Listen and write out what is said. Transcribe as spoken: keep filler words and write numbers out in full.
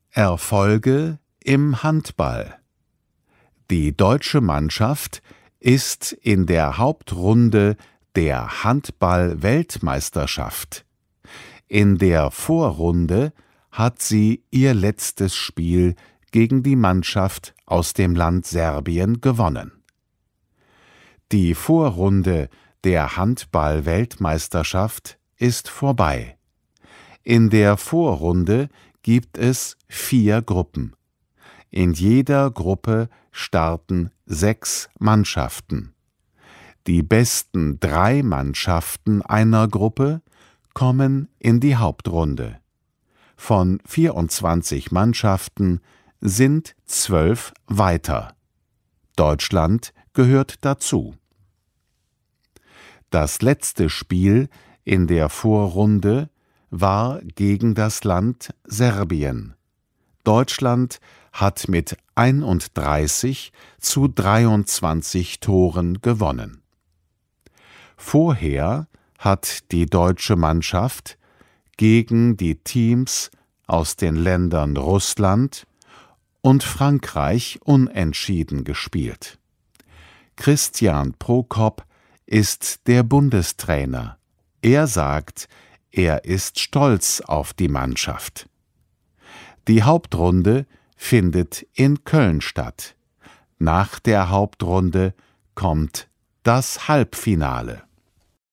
Erfolge im Handball. Die deutsche Mannschaft ist in der Hauptrunde der Handball-Weltmeisterschaft. In der Vorrunde hat sie ihr letztes Spiel gegen die Mannschaft aus dem Land Serbien gewonnen. Die Vorrunde der Handball-Weltmeisterschaft ist vorbei. In der Vorrunde gibt es vier Gruppen. In jeder Gruppe starten sechs Mannschaften. Die besten drei Mannschaften einer Gruppe kommen in die Hauptrunde. Von vierundzwanzig Mannschaften sind zwölf weiter. Deutschland gehört dazu. Das letzte Spiel in der Vorrunde war gegen das Land Serbien. Deutschland hat mit einunddreißig zu dreiundzwanzig Toren gewonnen. Vorher hat die deutsche Mannschaft gegen die Teams aus den Ländern Russland und Frankreich unentschieden gespielt. Christian Prokop ist der Bundestrainer. Er sagt, er ist stolz auf die Mannschaft. Die Hauptrunde findet in Köln statt. Nach der Hauptrunde kommt das Halbfinale.